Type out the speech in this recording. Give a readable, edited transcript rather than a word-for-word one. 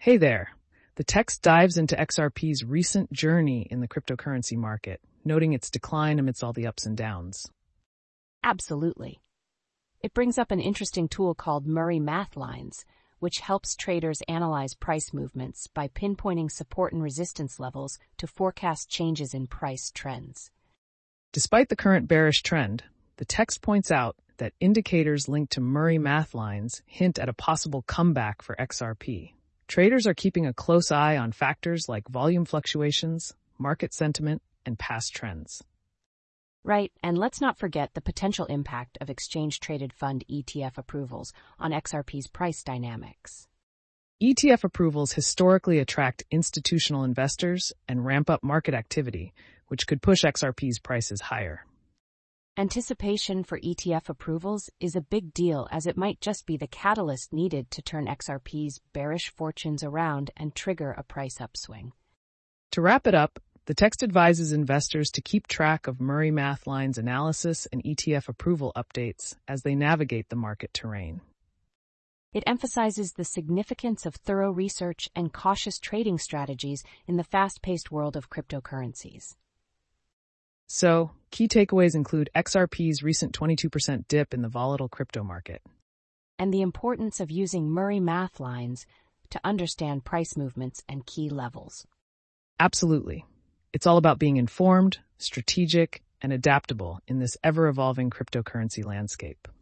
Hey there. The text dives into XRP's recent journey in the cryptocurrency market, noting its decline amidst all the ups and downs. Absolutely. It brings up an interesting tool called Murray Math Lines, which helps traders analyze price movements by pinpointing support and resistance levels to forecast changes in price trends. Despite the current bearish trend, the text points out that indicators linked to Murray Math Lines hint at a possible comeback for XRP. Traders are keeping a close eye on factors like volume fluctuations, market sentiment, and past trends. Right, and let's not forget the potential impact of exchange-traded fund ETF approvals on XRP's price dynamics. ETF approvals historically attract institutional investors and ramp up market activity, which could push XRP's prices higher. Anticipation for ETF approvals is a big deal, as it might just be the catalyst needed to turn XRP's bearish fortunes around and trigger a price upswing. To wrap it up, the text advises investors to keep track of Murray Math Lines analysis and ETF approval updates as they navigate the market terrain. It emphasizes the significance of thorough research and cautious trading strategies in the fast-paced world of cryptocurrencies. So, key takeaways include XRP's recent 22% dip in the volatile crypto market, And the importance of using Murray Math Lines to understand price movements and key levels. Absolutely. It's all about being informed, strategic, and adaptable in this ever-evolving cryptocurrency landscape.